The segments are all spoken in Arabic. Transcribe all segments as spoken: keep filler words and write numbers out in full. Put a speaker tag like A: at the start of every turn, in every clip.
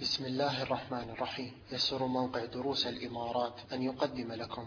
A: بسم الله الرحمن الرحيم. يسر موقع دروس الإمارات أن يقدم لكم.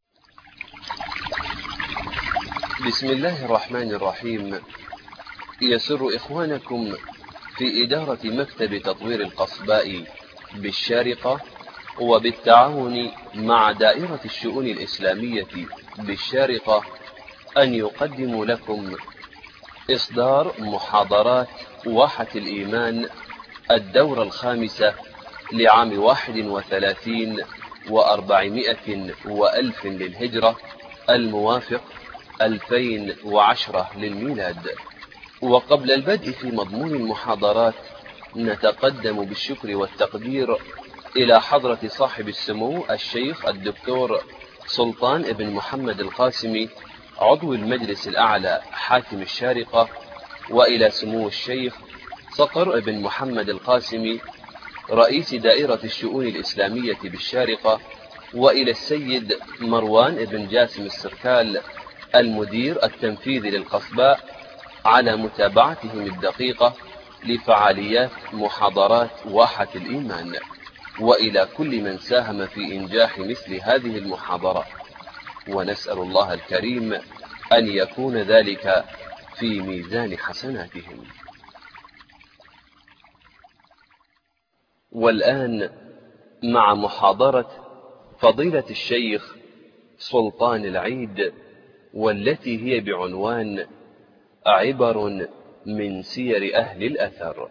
B: بسم الله الرحمن الرحيم. يسر إخوانكم في إدارة مكتب تطوير القصباء بالشارقة وبالتعاون مع دائرة الشؤون الإسلامية بالشارقة أن يقدموا لكم إصدار محاضرات واحة الإيمان الدورة الخامسة لعام واحد وثلاثين وأربعمائة وألف للهجرة الموافق ألفين وعشرة للميلاد. وقبل البدء في مضمون المحاضرات نتقدم بالشكر والتقدير إلى حضرة صاحب السمو الشيخ الدكتور سلطان ابن محمد القاسمي عضو المجلس الأعلى حاكم الشارقة، وإلى سمو الشيخ صقر ابن محمد القاسمي رئيس دائرة الشؤون الإسلامية بالشارقة، وإلى السيد مروان ابن جاسم السركال المدير التنفيذي للقصباء على متابعتهم الدقيقة لفعاليات محاضرات واحة الإيمان، وإلى كل من ساهم في إنجاح مثل هذه المحاضرات، ونسأل الله الكريم أن يكون ذلك في ميزان حسناتهم. والآن مع محاضرة فضيلة الشيخ سلطان العيد، والتي هي بعنوان عبر من سير أهل الأثر.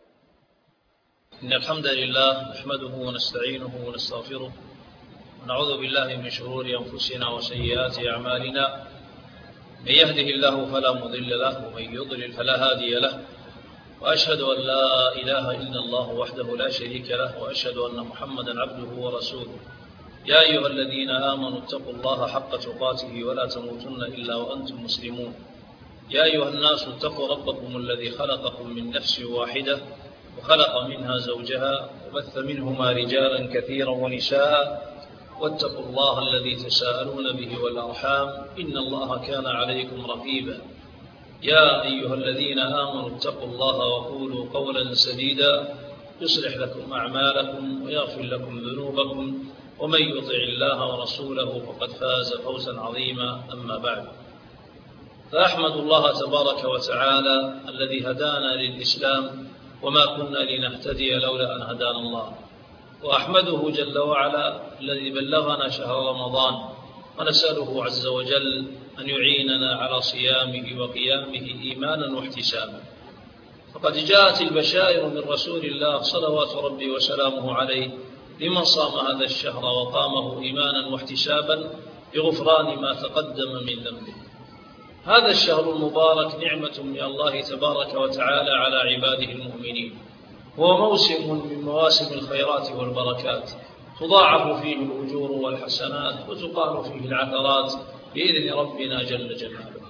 C: إن الحمد لله نحمده ونستعينه ونستغفره ونعوذ بالله من شرور أنفسنا وسيئات أعمالنا. من يهده الله فلا مضل له ومن يضلل فلا هادي له، وأشهد أن لا إله إلا الله وحده لا شريك له، وأشهد أن محمدا عبده ورسوله. يا أيها الذين آمنوا اتقوا الله حق تقاته ولا تموتن إلا وأنتم مسلمون. يا أيها الناس اتقوا ربكم الذي خلقكم من نفس واحدة وخلق منها زوجها وبث منهما رجالا كثيرا ونساء، واتقوا الله الذي تساءلون به والأرحام إن الله كان عليكم رقيبا. يا أيها الذين آمنوا اتقوا الله وقولوا قولا سديدا يصلح لكم أعمالكم ويغفر لكم ذنوبكم، ومن يطع الله ورسوله فقد فاز فوزا عظيما. أما بعد، فأحمد الله تبارك وتعالى الذي هدانا للإسلام وما كنا لنهتدي لولا أن هدانا الله، وأحمده جل وعلا الذي بلغنا شهر رمضان، ونسأله عز وجل أن يعيننا على صيامه وقيامه إيمانا واحتسابا. فقد جاءت البشائر من رسول الله صلوات ربي وسلامه عليه لمن صام هذا الشهر وقامه إيمانا واحتسابا بغفران ما تقدم من ذنبه. هذا الشهر المبارك نعمة من الله تبارك وتعالى على عباده المؤمنين، هو موسم من مواسم الخيرات والبركات، تضاعف فيه الأجور والحسنات وتقال فيه العثرات بإذن ربنا جل جلاله.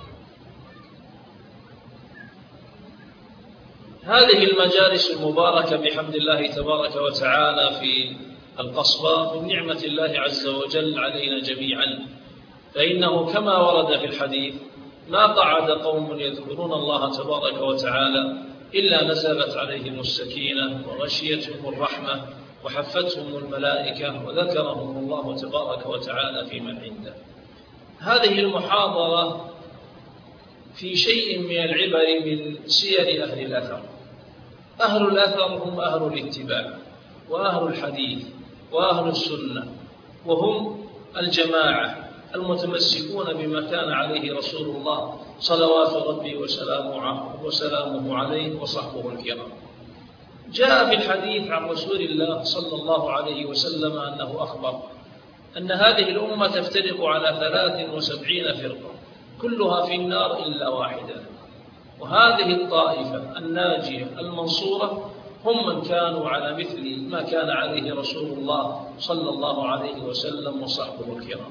C: هذه المجالس المباركة بحمد الله تبارك وتعالى في القصباء من نعمة الله عز وجل علينا جميعا، فإنه كما ورد في الحديث: ما قعد قوم يذكرون الله تبارك وتعالى إلا نزلت عليهم السكينة وغشيتهم الرحمة وحفتهم الملائكة وذكرهم الله تبارك وتعالى في من عنده. هذه المحاضرة في شيء من العبر من سير أهل الأثر. أهل الأثر هم أهل الاتباع وأهل الحديث وأهل السنة، وهم الجماعة المتمسكون بما كان عليه رسول الله صلوات ربي وسلامه, وسلامه عليه وصحبه الكرام. جاء في الحديث عن رسول الله صلى الله عليه وسلم أنه أخبر أن هذه الأمة تفترق على ثلاث وسبعين فرقة كلها في النار إلا واحدة، وهذه الطائفة الناجية المنصورة هم من كانوا على مثل ما كان عليه رسول الله صلى الله عليه وسلم وصحبه الكرام.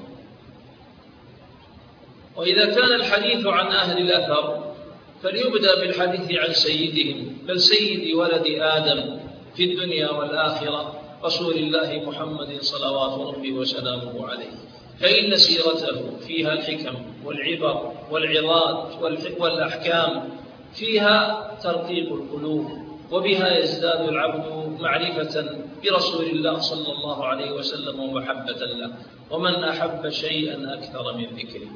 C: وإذا كان الحديث عن أهل الأثر فليبدأ بالحديث عن سيدهم، بل سيد ولد آدم في الدنيا والآخرة، رسول الله محمد صلوات ربي وسلامه عليه، فإن سيرته فيها الحكم والعبر والعظات والأحكام، فيها ترقيق القلوب وبها يزداد العبد معرفة برسول الله صلى الله عليه وسلم ومحبة له. ومن أحب شيئا أكثر من ذكره.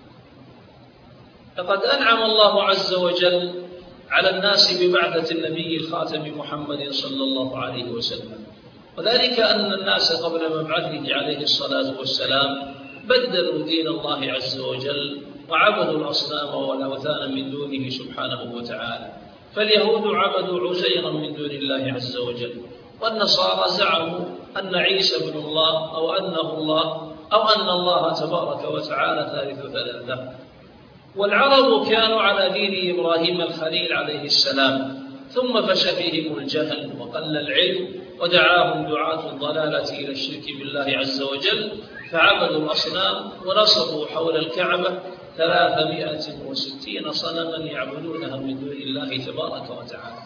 C: لقد أنعم الله عز وجل على الناس ببعثة النبي الخاتم محمد صلى الله عليه وسلم، وذلك أن الناس قبل مبعثه عليه الصلاة والسلام بدلوا دين الله عز وجل وعبدوا الأصنام والأوثان من دونه سبحانه وتعالى. فاليهود عبدوا عزيرا من دون الله عز وجل، والنصارى زعموا أن عيسى ابن الله أو أنه الله أو أن الله تبارك وتعالى ثالث ثلاثة. والعرب كانوا على دين إبراهيم الخليل عليه السلام، ثم فشى فيهم الجهل وقل العلم ودعاهم دعاة الضلالة إلى الشرك بالله عز وجل، فعبدوا الأصنام ونصبوا حول الكعبة ثلاثمائة وستين صنما يعبدونها من دون الله تبارك وتعالى.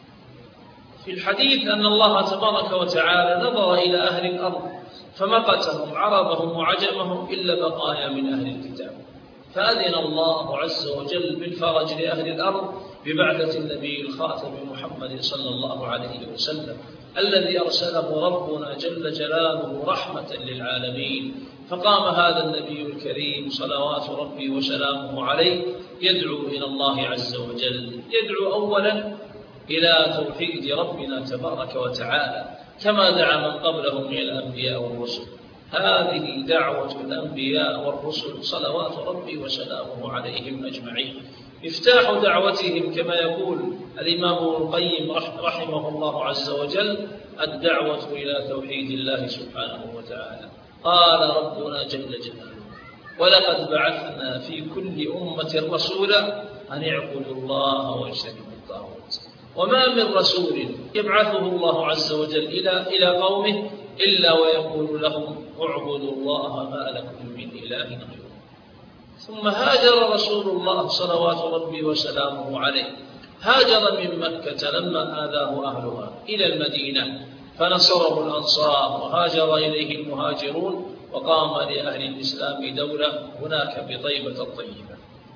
C: في الحديث أن الله تبارك وتعالى نظر إلى أهل الأرض فمقتهم عربهم وعجمهم إلا بقايا من أهل الكتاب، فأذن الله عز وجل بالفرج لأهل الأرض ببعثة النبي الخاتم محمد صلى الله عليه وسلم، الذي أرسله ربنا جل جلاله رحمة للعالمين. فقام هذا النبي الكريم صلوات ربي وسلامه عليه يدعو إلى الله عز وجل، يدعو أولا إلى توحيد ربنا تبارك وتعالى كما دعا من قبلهم من الأنبياء والرسل. هذه دعوة الأنبياء والرسل صلوات ربي وسلامه عليهم أجمعين. مفتاح دعوتهم كما يقول الإمام ابن القيم رحمه الله عز وجل الدعوة إلى توحيد الله سبحانه وتعالى. قال ربنا جل جلاله: ولقد بعثنا في كل أمة رسولا أن اعبدوا الله واجتنبوا الطاغوت. وما من رسول يبعثه الله عز وجل إلى إلى قومه إلا ويقول لهم: اعبدوا الله ما لكم من إله غيره. ثم هاجر رسول الله صلوات ربي وسلامه عليه، هاجر من مكة لما آذاه أهلها إلى المدينة فنصره الأنصار، وهاجر إليه المهاجرون، وقام لأهل الإسلام دولة هناك بطيبة الطيبة.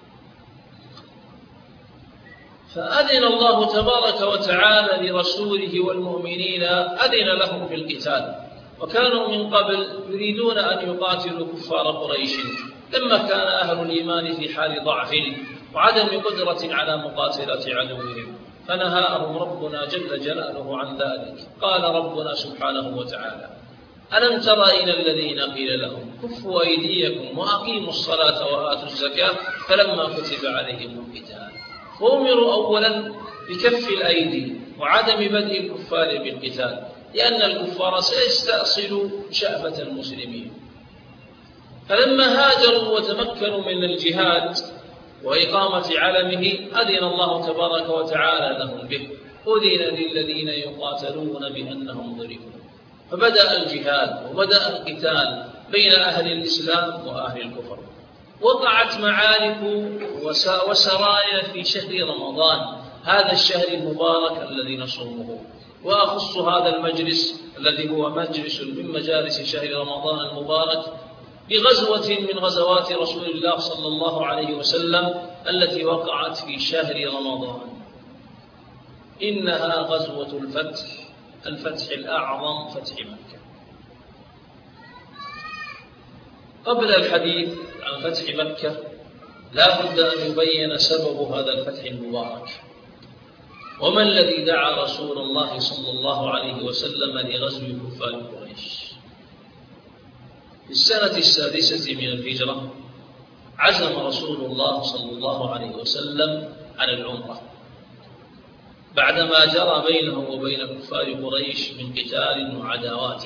C: فأذن الله تبارك وتعالى لرسوله والمؤمنين، أذن لهم بالقتال، وكانوا من قبل يريدون أن يقاتلوا كفار قريش لما كان أهل الإيمان في حال ضعف وعدم قدرة على مقاتلة عدوهم، فنهاهم ربنا جل جلاله عن ذلك. قال ربنا سبحانه وتعالى: ألم تر إلى الذين قيل لهم كفوا أيديكم وأقيموا الصلاة وآتوا الزكاة فلما كتب عليهم القتال. فأمروا أولا بكف الأيدي وعدم بدء الكفار بالقتال، لأن الكفار سيستأصلوا شأفة المسلمين. فلما هاجروا وتمكنوا من الجهاد وإقامة علمه أذن الله تبارك وتعالى لهم به، أذن للذين يقاتلون بأنهم ظلموا. فبدأ الجهاد وبدأ القتال بين أهل الإسلام وأهل الكفر. وقعت معارك وسرايا في شهر رمضان، هذا الشهر المبارك الذي نصومه. وأخص هذا المجلس الذي هو مجلس من مجالس شهر رمضان المبارك بغزوة من غزوات رسول الله صلى الله عليه وسلم التي وقعت في شهر رمضان، إنها غزوة الفتح، الفتح الأعظم، فتح مكة. قبل الحديث عن فتح مكة لا بد أن يبين سبب هذا الفتح المبارك، وما الذي دعا رسول الله صلى الله عليه وسلم لغزو كفار قريش. في السنة السادسة من الهجرة عزم رسول الله صلى الله عليه وسلم على العمرة بعدما جرى بينه وبين كفار قريش من قتال وعداوات.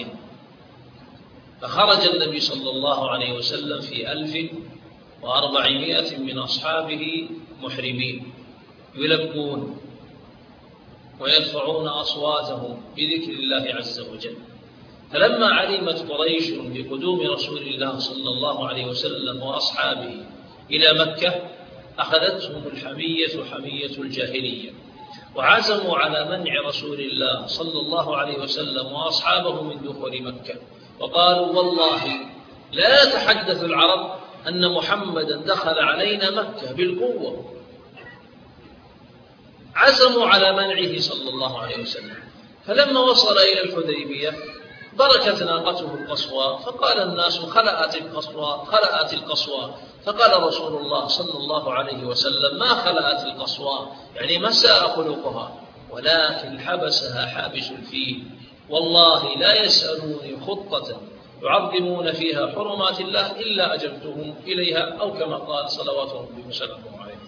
C: فخرج النبي صلى الله عليه وسلم في ألف وأربعمائة من أصحابه محرمين يلبون ويرفعون أصواتهم بذكر الله عز وجل. فلما علمت قريش بقدوم رسول الله صلى الله عليه وسلم وأصحابه إلى مكة أخذتهم الحمية حمية الجاهلية، وعزموا على منع رسول الله صلى الله عليه وسلم وأصحابه من دخول مكة، وقالوا: والله لا يتحدث العرب أن محمدا دخل علينا مكة بالقوة. عزموا على منعه صلى الله عليه وسلم. فلما وصل إلى الحديبية بركت ناقته القصوى، فقال الناس خلأت القصوى خلأت القصوى، فقال رسول الله صلى الله عليه وسلم: ما خلأت القصوى، يعني ما ساء خلقها، ولكن حبسها حابس الفيل، والله لا يسألوني خطة يعظمون فيها حرمات الله إلا أجبتهم إليها، أو كما قال صلوات ربي وسلامه عليه.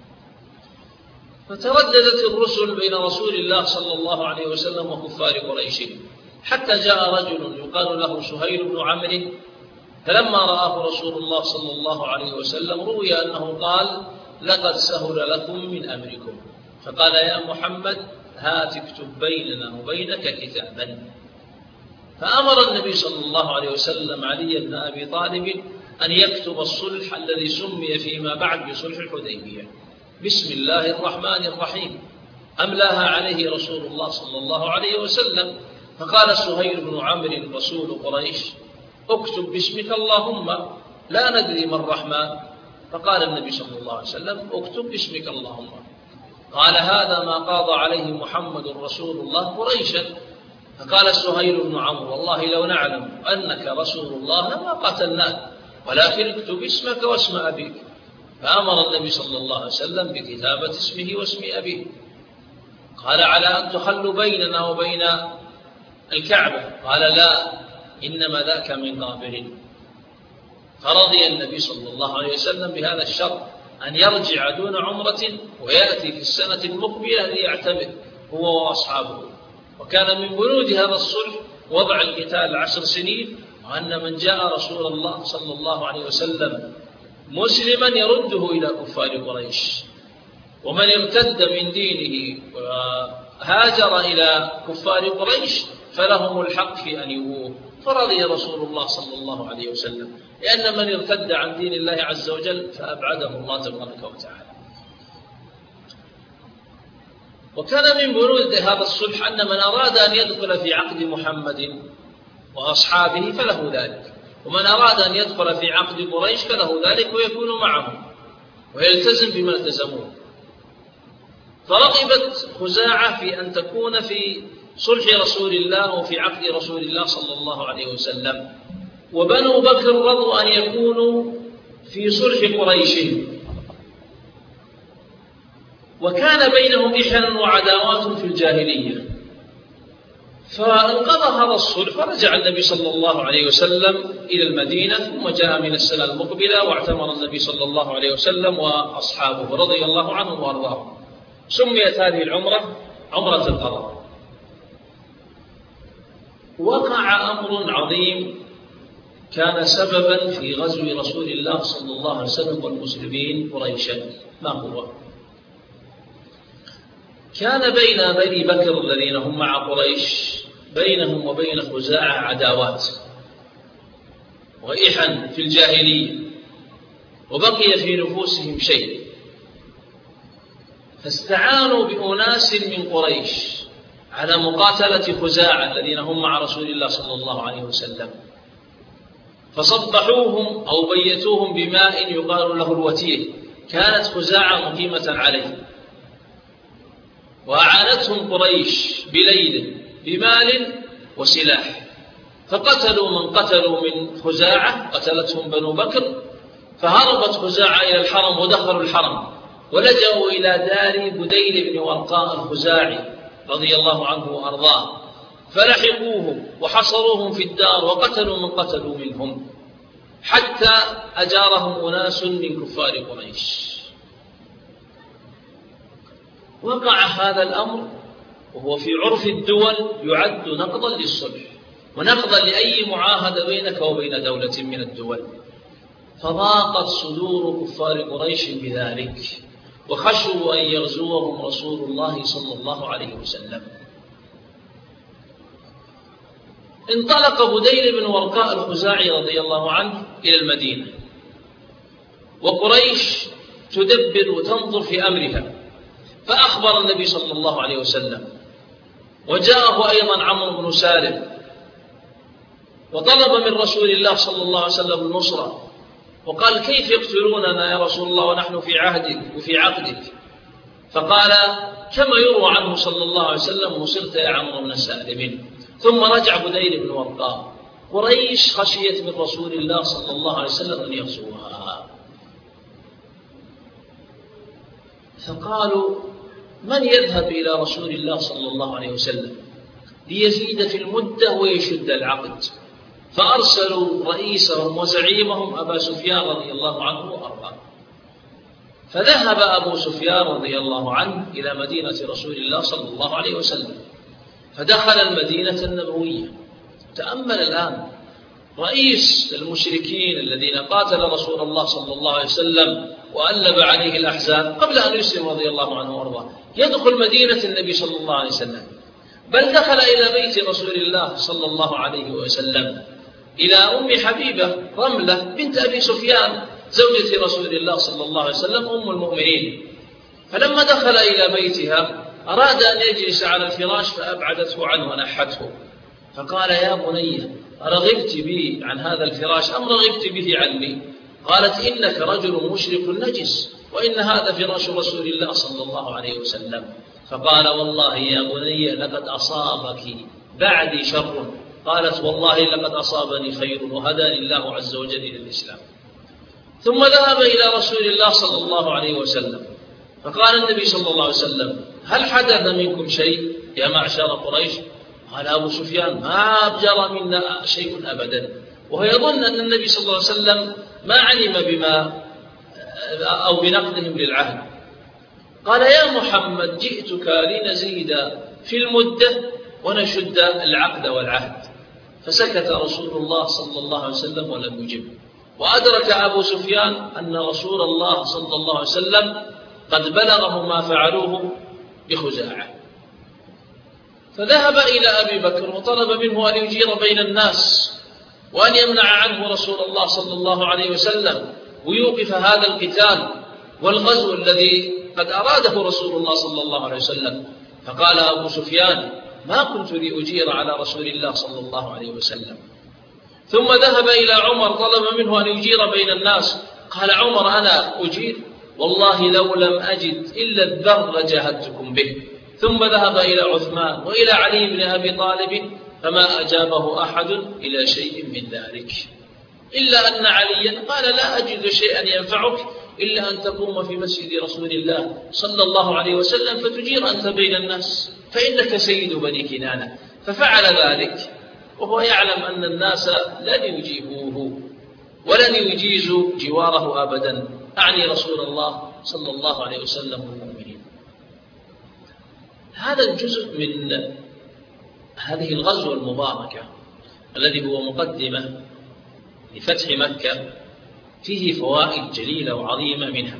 C: فترددت الرسل بين رسول الله صلى الله عليه وسلم وكفار قريش، حتى جاء رجل يقال له سهيل بن عمرو، فلما رآه رسول الله صلى الله عليه وسلم روي أنه قال: لقد سهل لكم من أمركم. فقال: يا محمد هات اكتب بيننا وبينك كتابا. فأمر النبي صلى الله عليه وسلم علي بن أبي طالب أن يكتب الصلح الذي سمي فيما بعد بصلح الحديبية بسم الله الرحمن الرحيم، أملاها عليه رسول الله صلى الله عليه وسلم. فقال سهيل بن عمرو رسول قريش: اكتب باسمك اللهم، لا ندري ما الرحمن. فقال النبي صلى الله عليه وسلم: اكتب باسمك اللهم. قال: هذا ما قاضى عليه محمد رسول الله قريشا. فقال سهيل بن عمرو: والله لو نعلم أنك رسول الله لما قتلناك، ولكن اكتب اسمك واسم أبيك. فأمر النبي صلى الله عليه وسلم بكتابة اسمه واسم أبيه. قال: على أن تخلوا بيننا وبين الكعبة؟ قال: لا، إنما ذاك من قابل. فرضي النبي صلى الله عليه وسلم بهذا الشرط، أن يرجع دون عمرة ويأتي في السنة المقبلة ليعتمر هو وأصحابه. وكان من بنود هذا الصلح وضع القتال عشر سنين، وأن من جاء رسول الله صلى الله عليه وسلم مسلما يرده إلى كفار قريش، ومن ارتد من دينه وهاجر إلى كفار قريش فلهم الحق في أن يؤوه. فرضي رسول الله صلى الله عليه وسلم، لأن من ارتد عن دين الله عز وجل فأبعده الله تبارك وتعالى. وكان من بنود هذا الصلح أن من أراد أن يدخل في عقد محمد وأصحابه فله ذلك، ومن أراد أن يدخل في عقد قريش فله ذلك ويكون معهم ويلتزم بما التزموه. فرغبت خزاعة في أن تكون في صلح رسول الله وفي عقد رسول الله صلى الله عليه وسلم، وبنو بكر رضوا أن يكونوا في صلح قريش، وكان بينهم إحن وعداوات في الجاهلية. فانقضى هذا الصلح فرجع النبي صلى الله عليه وسلم إلى المدينة، ثم جاء من السنة المقبلة واعتمر النبي صلى الله عليه وسلم وأصحابه رضي الله عنهم وأرضاهم. سميت هذه العمرة عمرة القضاء. وقع أمر عظيم كان سببا في غزو رسول الله صلى الله عليه وسلم والمسلمين قريشا. ما هو؟ كان بين بني بكر الذين هم مع قريش بينهم وبين خزاعة عداوات وإحن في الجاهلية، وبقي في نفوسهم شيء، فاستعانوا بأناس من قريش على مقاتلة خزاعة الذين هم مع رسول الله صلى الله عليه وسلم، فصبحوهم أو بيتوهم بماء يقال له الوتيه، كانت خزاعة مقيمة عليه، وأعانتهم قريش بليل بمال وسلاح، فقتلوا من قتلوا من خزاعة، قتلتهم بنو بكر، فهربت خزاعة إلى الحرم ودخلوا الحرم ولجأوا إلى دار بديل بن ورقاء الخزاعي رضي الله عنه وأرضاه، فلحقوهم وحصروهم في الدار وقتلوا من قتلوا منهم، حتى أجارهم أناس من كفار قريش. وقع هذا الأمر وهو في عرف الدول يعد نقضا للصلح ونقضا لأي معاهدة بينك وبين دولة من الدول، فضاقت صدور كفار قريش بذلك وخشوا أن يغزوهم رسول الله صلى الله عليه وسلم. انطلق بديل بن ورقاء الخزاعي رضي الله عنه إلى المدينة، وقريش تدبر وتنظر في أمرها، فأخبر النبي صلى الله عليه وسلم، وجاءه أيضا عمرو بن سالم وطلب من رسول الله صلى الله عليه وسلم النصرة، وقال: كيف يقتلوننا يا رسول الله ونحن في عهدك وفي عقدك؟ فقال كما يروى عنه صلى الله عليه وسلم وصرت يا عمرو بن سالم. ثم رجع بديل بن ورقاء. قريش خشيت من رسول الله صلى الله عليه وسلم أن يغزوها، فقالوا من يذهب إلى رسول الله صلى الله عليه وسلم ليزيد في المدة ويشد العقد؟ فأرسلوا رئيسهم وزعيمهم أبا سفيان رضي الله عنه وأرضاه. فذهب أبو سفيان رضي الله عنه إلى مدينة رسول الله صلى الله عليه وسلم، فدخل المدينة النبوية. تأمل الآن رئيس المشركين الذين قاتل رسول الله صلى الله عليه وسلم وألب عليه الأحزاب قبل أن يسلم رضي الله عنه وأرضاه، يدخل مدينة النبي صلى الله عليه وسلم، بل دخل إلى بيت رسول الله صلى الله عليه وسلم إلى أم حبيبة رملة بنت أبي سفيان زوجة رسول الله صلى الله عليه وسلم أم المؤمنين. فلما دخل إلى بيتها أراد أن يجلس على الفراش فأبعدته عنه ونحته، فقال يا بني رغبت بي عن هذا الفراش أم رغبت به عني؟ قالت إنك رجل مشرك نجس وإن هذا فراش رسول الله صلى الله عليه وسلم. فقال والله يا بني لقد أصابك بعدي شر. قالت والله لقد أصابني خير وهداني الله عز وجل إلى الإسلام. ثم ذهب إلى رسول الله صلى الله عليه وسلم فقال النبي صلى الله عليه وسلم هل حدث منكم شيء يا معشر قريش؟ قال أبو سفيان ما جرى منا شيء أبدا، وهو يظن أن النبي صلى الله عليه وسلم ما علم بما أو بنقضهم للعهد. قال يا محمد جئتك لنزيد في المدة ونشد العقد والعهد. فسكت رسول الله صلى الله عليه وسلم ولم يجب. وأدرك أبو سفيان أن رسول الله صلى الله عليه وسلم قد بلغه ما فعلوه بخزاعة، فذهب إلى أبي بكر وطلب منه أن يجير بين الناس وأن يمنع عنه رسول الله صلى الله عليه وسلم ويوقف هذا القتال والغزو الذي قد أراده رسول الله صلى الله عليه وسلم. فقال أبو سفيان ما كنت لأجير على رسول الله صلى الله عليه وسلم. ثم ذهب إلى عمر طلب منه أن يجير بين الناس. قال عمر أنا أجير والله لو لم أجد إلا الذر لجاهدتكم به. ثم ذهب إلى عثمان وإلى علي بن أبي طالب فما أجابه أحد إلى شيء من ذلك، إلا أن عليا قال لا أجد شيئا ينفعك إلا أن تقوم في مسجد رسول الله صلى الله عليه وسلم فتجير أنت بين الناس فإنك سيد بني كنانة. ففعل ذلك وهو يعلم أن الناس لن يجيبوه ولن يجيزوا جواره أبدا، أعني رسول الله صلى الله عليه وسلم والمؤمنين. هذا الجزء من هذه الغزوة المباركة الذي هو مقدمة لفتح مكة فيه فوائد جليلة وعظيمة، منها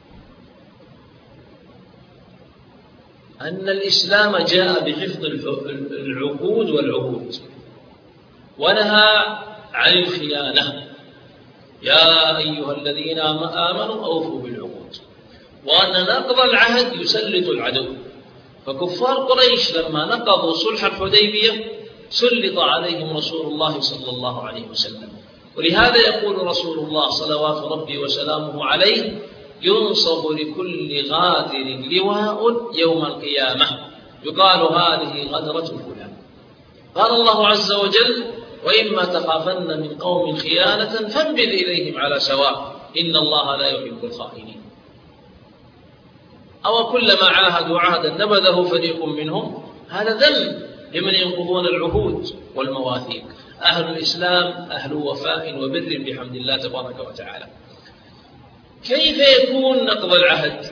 C: أن الإسلام جاء بحفظ العقود والعهود ونهى عن الخيانة يا أيها الذين آمنوا أوفوا بالعقود، وأن نقض العهد يسلط العدو. فكفار قريش لما نقضوا صلح الحديبية سلط عليهم رسول الله صلى الله عليه وسلم. ولهذا يقول رسول الله صلوات ربي وسلامه عليه ينصب لكل غادر لواء يوم القيامة يقال هذه غدرة فلان. قال الله عز وجل وإما تخافن من قوم خيانة فانبذ إليهم على سواء إن الله لا يحب الخائنين. أو كلما عاهدوا عهدا نبذه فريق منهم، هذا ذنب لمن ينقضون العهود والمواثيق. أهل الإسلام أهل وفاء وبر بحمد الله تبارك وتعالى. كيف يكون نقض العهد؟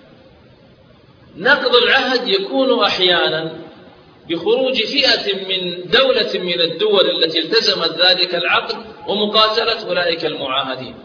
C: نقض العهد يكون أحيانا بخروج فئة من دولة من الدول التي التزمت ذلك العقد ومقاتلة أولئك المعاهدين.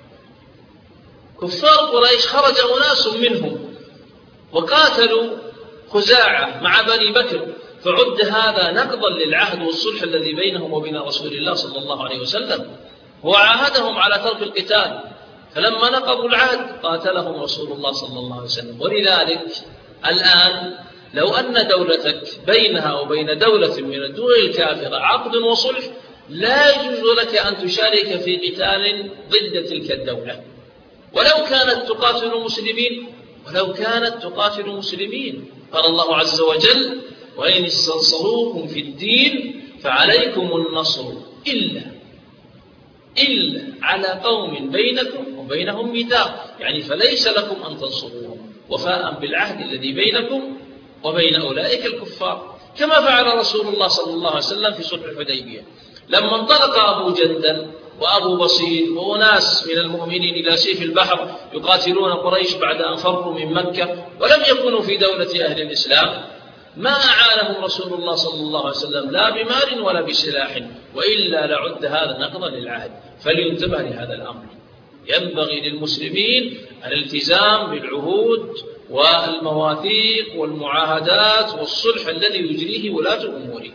C: كفار قريش خرج أناس منهم وقاتلوا خزاعة مع بني بكر، فعد هذا نقضا للعهد والصلح الذي بينهم وبين رسول الله صلى الله عليه وسلم، وعاهدهم على ترك القتال، فلما نقضوا العهد قاتلهم رسول الله صلى الله عليه وسلم. ولذلك الآن لو أن دولتك بينها وبين دولة من الدول الكافرة عقد وصلح لا يجوز لك أن تشارك في قتال ضد تلك الدولة، ولو كانت تقاتل المسلمين ولو كانت تقاتل المسلمين. قال الله عز وجل: وإن استنصروكم في الدين فعليكم النصر إلا إلا على قوم بينكم وبينهم ميثاق، يعني فليس لكم أن تنصروهم وفاء بالعهد الذي بينكم وبين أولئك الكفار، كما فعل رسول الله صلى الله عليه وسلم في صلح الحديبية لما انطلق أبو جندل وأبو بصير وأناس من المؤمنين إلى سيف البحر يقاتلون قريش بعد أن فروا من مكة ولم يكونوا في دولة أهل الإسلام، ما أعانهم رسول الله صلى الله عليه وسلم لا بمال ولا بسلاح، وإلا لعد هذا نقضا للعهد. فلينتبه لهذا الأمر. ينبغي للمسلمين الالتزام بالعهود والمواثيق والمعاهدات والصلح الذي يجريه ولاة أمورهم.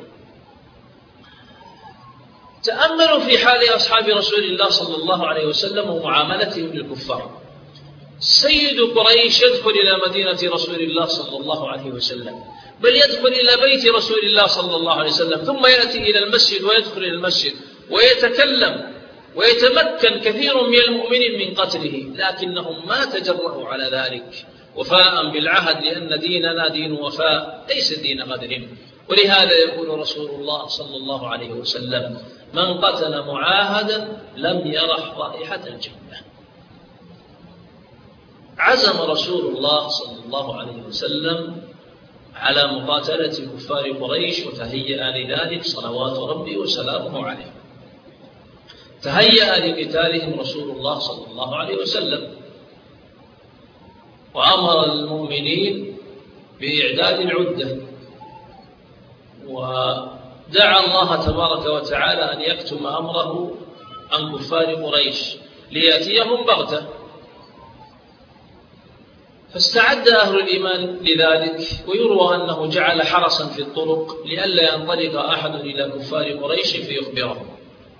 C: تأملوا في حال أصحاب رسول الله صلى الله عليه وسلم ومعاملتهم للكفار. سيد قريش يدخل إلى مدينة رسول الله صلى الله عليه وسلم، بل يدخل إلى بيت رسول الله صلى الله عليه وسلم، ثم يأتي إلى المسجد ويدخل إلى المسجد ويتكلم ويتمكن كثير من المؤمنين من قتله، لكنهم ما تجرؤوا على ذلك وفاء بالعهد، لأن ديننا دين وفاء ليس دين غدر. ولهذا يقول رسول الله صلى الله عليه وسلم: من قتل معاهدا لم يرح رائحة الجنة. عزم رسول الله صلى الله عليه وسلم على مقاتلة كفار قريش وتهيأ لذلك صلوات ربي وسلامه عليه. تهيأ لقتالهم رسول الله صلى الله عليه وسلم، وأمر المؤمنين بإعداد العدة، ودعا الله تبارك وتعالى أن يكتم أمره عن كفار قريش ليأتيهم بغتة. فاستعد أهل الإيمان لذلك، ويروى أنه جعل حرسا في الطرق لئلا ينطلق أحد إلى كفار قريش فيخبرهم.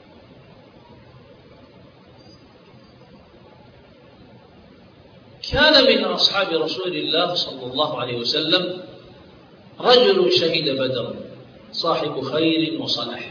C: كان من أصحاب رسول الله صلى الله عليه وسلم رجل شهد بدرا صاحب خير وصلاح،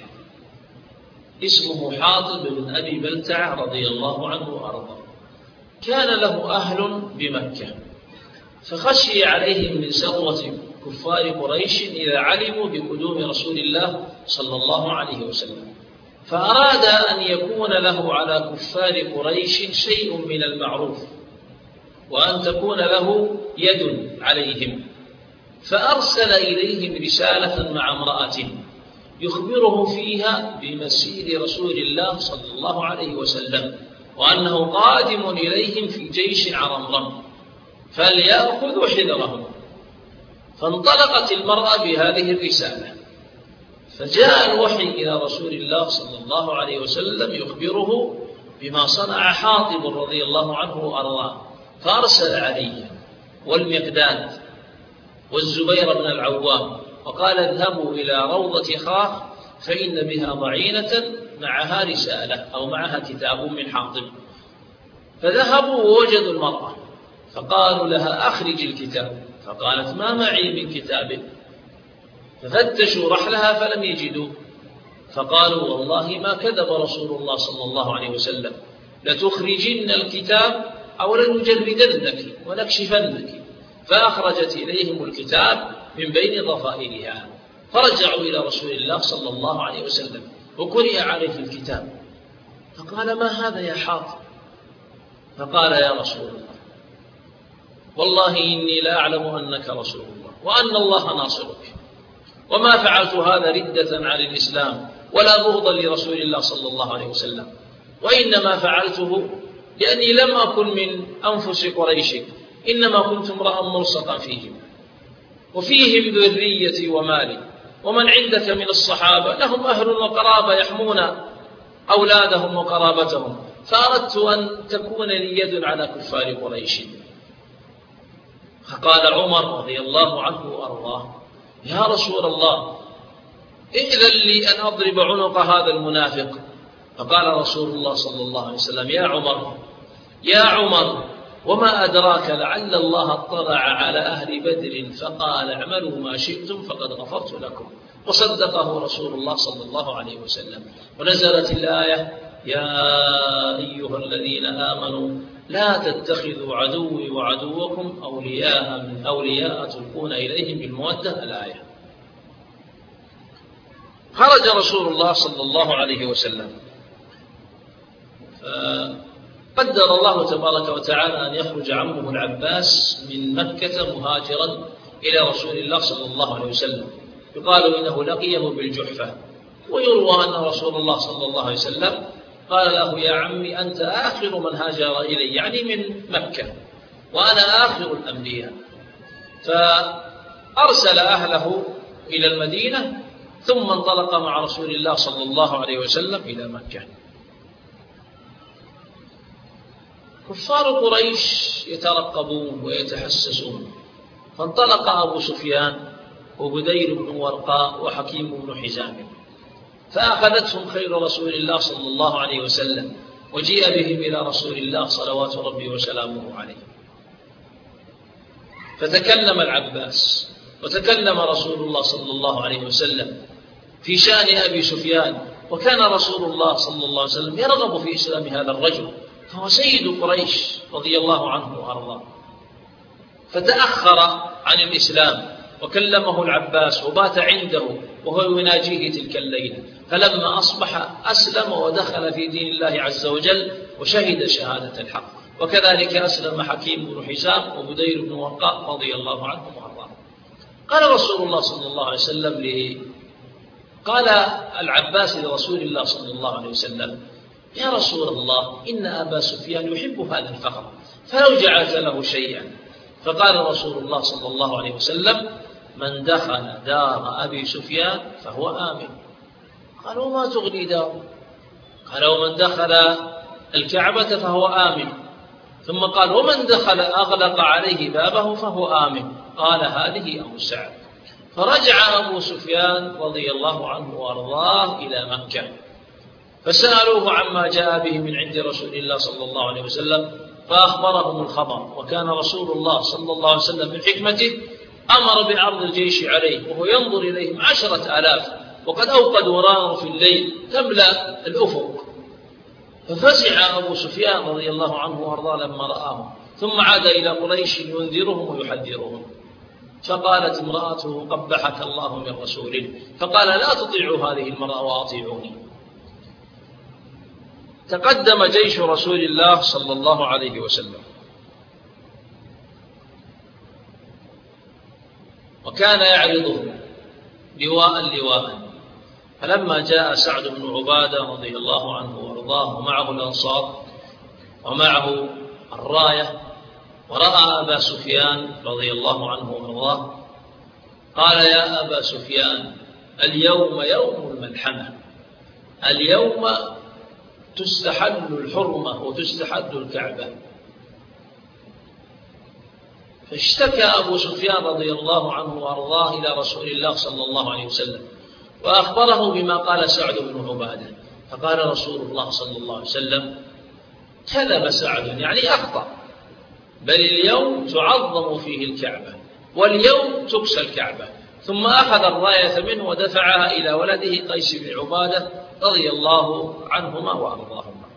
C: اسمه حاطب بن أبي بلتع رضي الله عنه وأرضاه. كان له أهل بمكة، فخشي عليهم من سطوة كفار قريش إذا علموا بقدوم رسول الله صلى الله عليه وسلم، فأراد أن يكون له على كفار قريش شيء من المعروف، وأن تكون له يد عليهم. فأرسل إليهم رسالة مع امرأة يخبره فيها بمسير رسول الله صلى الله عليه وسلم، وأنه قادم إليهم في جيش عرمرم فليأخذوا حذرهم. فانطلقت المرأة بهذه الرسالة، فجاء الوحي إلى رسول الله صلى الله عليه وسلم يخبره بما صنع حاطب رضي الله عنه وأرضاه، فأرسل عليه والمقداد والزبير بن العوام وقال: اذهبوا إلى روضة خاخ فإن بها ضعينة معها رسالة أو معها كتاب من حاطب. فذهبوا ووجدوا المرأة فقالوا لها: أخرج الكتاب. فقالت: ما معي من كتاب. ففتشوا رحلها فلم يجدوه، فقالوا: والله ما كذب رسول الله صلى الله عليه وسلم، لتخرجن الكتاب أو لنجردنك ونكشفنك. فأخرجت إليهم الكتاب من بين ضفائرها، فرجعوا إلى رسول الله صلى الله عليه وسلم وقرئ عليه الكتاب، فقال: ما هذا يا حاطب؟ فقال: يا رسول الله، والله إني لا أعلم أنك رسول الله وأن الله ناصرك، وما فعلت هذا ردة عن الإسلام ولا بغضا لرسول الله صلى الله عليه وسلم، وإنما فعلته لأني لم أكن من أنفس قريش، إنما كنت امرأ ملصقا فيهم وفيهم ذريتي ومالي، ومن عندك من الصحابة لهم أهل وقرابة يحمون أولادهم وقرابتهم، فأردت أن تكون لي يد على كفار قريش. فقال عمر رضي الله عنه وأرضاه: يا رسول الله، إذن لي أن أضرب عنق هذا المنافق. فقال رسول الله صلى الله عليه وسلم: يا عمر يا عمر وما أدراك لعل الله اطلع على أهل بدر فقال: اعملوا ما شئتم فقد غفرت لكم. وصدقه رسول الله صلى الله عليه وسلم. ونزلت الآية: يا أيها الذين آمنوا لا تتخذوا عدوي وعدوكم أولياء من أولياء تلقون إليهم بالمودة الآية. خرج رسول الله صلى الله عليه وسلم، قدر الله تبارك وتعالى أن يخرج عمه العباس من مكة مهاجرا إلى رسول الله صلى الله عليه وسلم، يقال إنه لقيه بالجحفة، ويروى أن رسول الله صلى الله عليه وسلم قال له: يا عمي أنت آخر من هاجر إلي، يعني من مكة، وأنا آخر الأنبياء. فأرسل أهله إلى المدينة ثم انطلق مع رسول الله صلى الله عليه وسلم إلى مكة. كفار قريش يترقبون ويتحسسون، فانطلق أبو سفيان وبدير بن ورقاء وحكيم بن حزام، فأخذتهم خيل رسول الله صلى الله عليه وسلم، وجيء بهم إلى رسول الله صلوات ربي وسلامه عليه. فتكلم العباس وتكلم رسول الله صلى الله عليه وسلم في شأن أبي سفيان، وكان رسول الله صلى الله عليه وسلم يرغب في إسلام هذا الرجل، فهو سيد قريش رضي الله عنه وأرضاه. فتأخر عن الإسلام وكلمه العباس وبات عنده وهو يناجيه تلك الليلة، فلما أصبح أسلم ودخل في دين الله عز وجل وشهد شهادة الحق. وكذلك أسلم حكيم بن حزام وبدير بن ورقاء رضي الله عنهم وأرضاهم. قال رسول الله صلى الله عليه وسلم لي قال العباس لرسول الله صلى الله عليه وسلم: يا رسول الله، إن أبا سفيان يحب هذا الفخر، فلو جعلت له شيئا. فقال رسول الله صلى الله عليه وسلم: من دخل دار أبي سفيان فهو آمن. قال: وما تغني داره؟ قال: ومن دخل الكعبة فهو آمن. ثم قال: ومن دخل أغلق عليه بابه فهو آمن. قال: هذه أوسع. فرجع أبو سفيان رضي الله عنه وأرضاه إلى مكة، فسألوه عما جاء به من عند رسول الله صلى الله عليه وسلم، فأخبرهم الخبر. وكان رسول الله صلى الله عليه وسلم من حكمته أمر بعرض الجيش عليه، وهو ينظر إليهم عشرة آلاف، وقد أوقدوا نارا في الليل تملأ الأفق. ففزع أبو سفيان رضي الله عنه وأرضاه لما رآهم، ثم عاد إلى قريش ينذرهم ويحذرهم. فقالت امرأته: قبحك الله من رسوله. فقال: لا تطيعوا هذه المرأة وأطيعوني. تقدم جيش رسول الله صلى الله عليه وسلم، وكان يعرضه لواء لواء. فلما جاء سعد بن عبادة رضي الله عنه وارضاه ومعه الأنصار ومعه الراية، ورأى أبا سفيان رضي الله عنه وارضاه، قال: يا أبا سفيان، اليوم يوم الملحمة، اليوم تستحل الحرمة وتستحد الكعبة. فاشتكى أبو سفيان رضي الله عنه وأرضاه إلى رسول الله صلى الله عليه وسلم، وأخبره بما قال سعد بن عبادة. فقال رسول الله صلى الله عليه وسلم: كذب سعد، يعني أخطأ، بل اليوم تعظم فيه الكعبة، واليوم تكسى الكعبة. ثم أخذ الراية منه ودفعها إلى ولده قيس بن عبادة رضي الله عنهما وأرضاهما.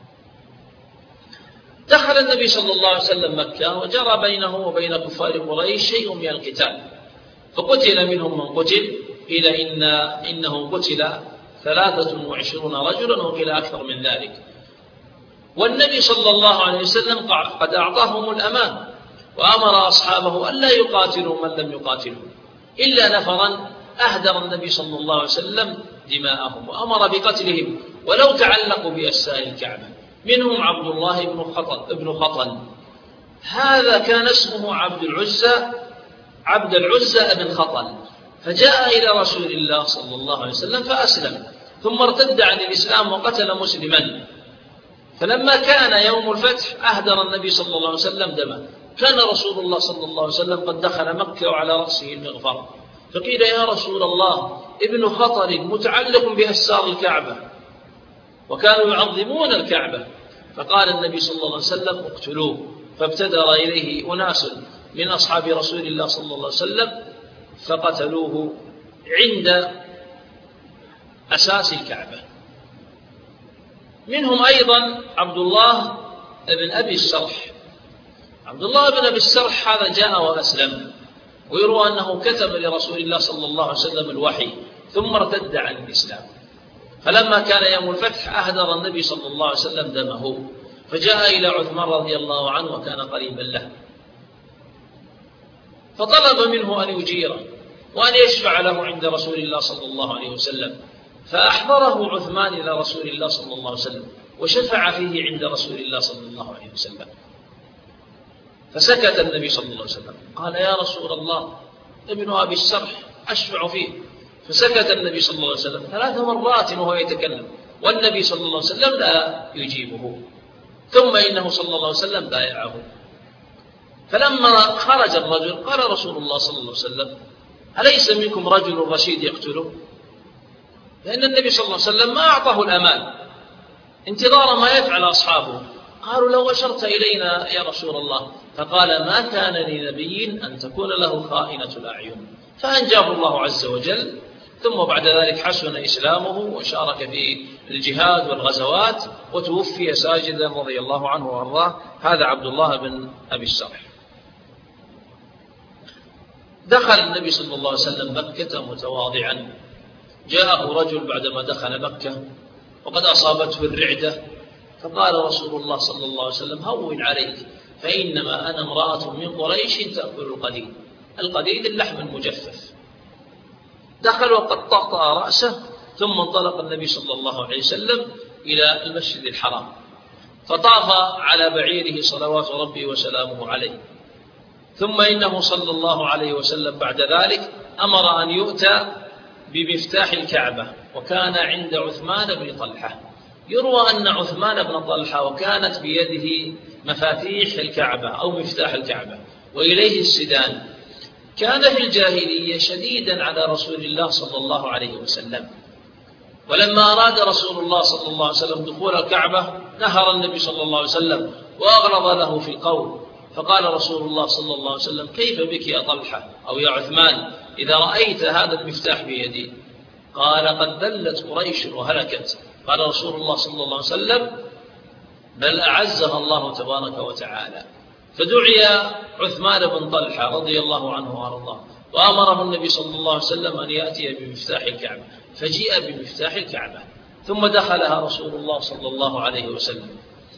C: دخل النبي صلى الله عليه وسلم مكة، وجرى بينه وبين كفار قريش شيء من القتال، فقتل منهم من قتل، إلى إن إنه قتل ثلاثة وعشرون رجلا، وقيل أكثر من ذلك. والنبي صلى الله عليه وسلم قد أعطاهم الأمان، وأمر أصحابه ألا يقاتلوا من لم يقاتلوا، إلا نفرا أهدر النبي صلى الله عليه وسلم دماءهم، وأمر بقتلهم ولو تعلقوا بأساء الكعبة. منهم عبد الله بن خطل, بن خطل هذا كان اسمه عبد العزى عبد العزى بن خطل، فجاء إلى رسول الله صلى الله عليه وسلم فأسلم، ثم ارتد عن الإسلام وقتل مسلما. فلما كان يوم الفتح أهدر النبي صلى الله عليه وسلم دمه. كان رسول الله صلى الله عليه وسلم قد دخل مكة وعلى رأسه المغفر، فقيل: يا رسول الله، ابن خطل متعلق بأسار الكعبة، وكانوا يعظمون الكعبة. فقال النبي صلى الله عليه وسلم: اقتلوه. فابتدر إليه أناس من أصحاب رسول الله صلى الله عليه وسلم فقتلوه عند أساس الكعبة. منهم أيضا عبد الله بن أبي السرح. عبد الله بن أبي السرح هذا جاء وأسلم، ويروى أنه كتب لرسول الله صلى الله عليه وسلم الوحي ثم ارتد عن الإسلام، فلما كان يوم الفتح أهدر النبي صلى الله عليه وسلم دمه، فجاء إلى عثمان رضي الله عنه وكان قريبا له، فطلب منه أن يجيره وأن يشفع له عند رسول الله صلى الله عليه وسلم، فأحضره عثمان إلى رسول الله صلى الله عليه وسلم وشفع فيه عند رسول الله صلى الله عليه وسلم. فسكت النبي صلى الله عليه وسلم، قال يا رسول الله ابن أبي السرح أشفع فيه، فسكت النبي صلى الله عليه وسلم ثلاث مرات وهو يتكلم، والنبي صلى الله عليه وسلم لا يجيبه. ثم إنه صلى الله عليه وسلم بايعه. فلما خرج الرجل قال رسول الله صلى الله عليه وسلم أليس منكم رجل رشيد يقتله؟ لأن النبي صلى الله عليه وسلم ما أعطاه الأمان انتظار ما يفعل أصحابه. قالوا لو أشرت إلينا يا رسول الله، فقال ما كان لنبي أن تكون له خائنة الأعين، فأنجاه الله عز وجل. ثم بعد ذلك حسن إسلامه وشارك في الجهاد والغزوات، وتوفي ساجدا رضي الله عنه وأرضاه. هذا عبد الله بن أبي السرح. دخل النبي صلى الله عليه وسلم مكة متواضعا، جاءه رجل بعدما دخل مكة وقد أصابته الرعدة، فقال رسول الله صلى الله عليه وسلم هون عليك، فإنما أنا امرأة من قريش تأكل القديد. القديد اللحم المجفف. دخل وقد طأطأ رأسه، ثم انطلق النبي صلى الله عليه وسلم إلى المسجد الحرام، فطاف على بعيره صلوات ربي وسلامه عليه. ثم إنه صلى الله عليه وسلم بعد ذلك أمر أن يؤتى بمفتاح الكعبة، وكان عند عثمان بن طلحة. يروى أن عثمان بن طلحة وكانت بيده مفاتيح الكعبة أو مفتاح الكعبة وإليه السدان، كان في الجاهلية شديدا على رسول الله صلى الله عليه وسلم. ولما أراد رسول الله صلى الله عليه وسلم دخول الكعبة نهر النبي صلى الله عليه وسلم وأغلظ له في القول، فقال رسول الله صلى الله عليه وسلم كيف بك يا طلحة أو يا عثمان إذا رأيت هذا المفتاح بيدي؟ قال قد ذلت قريش وهلكت. قال رسول الله صلى الله عليه وسلم بل أعزها الله تبارك وتعالى. فدعي عثمان بن طلحة رضي الله عنه وأرضاه، وأمره النبي صلى الله عليه وسلم أن يأتي بمفتاح الكعبة، فجيء بمفتاح الكعبة ثم دخلها رسول الله صلى الله عليه وسلم.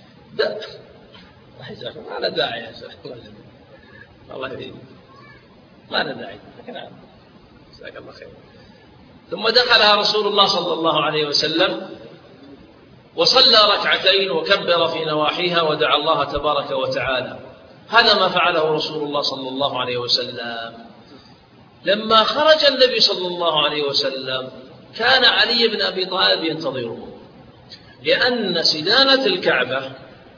C: ما لا داعي يا شيخ، الله يهديك، ما لا داعي، جزاك الله خير. ثم دخلها رسول الله صلى الله عليه وسلم وصلى ركعتين وكبر في نواحيها ودعا الله تبارك وتعالى. هذا ما فعله رسول الله صلى الله عليه وسلم. لما خرج النبي صلى الله عليه وسلم كان علي بن أبي طالب ينتظره، لأن سدانة الكعبة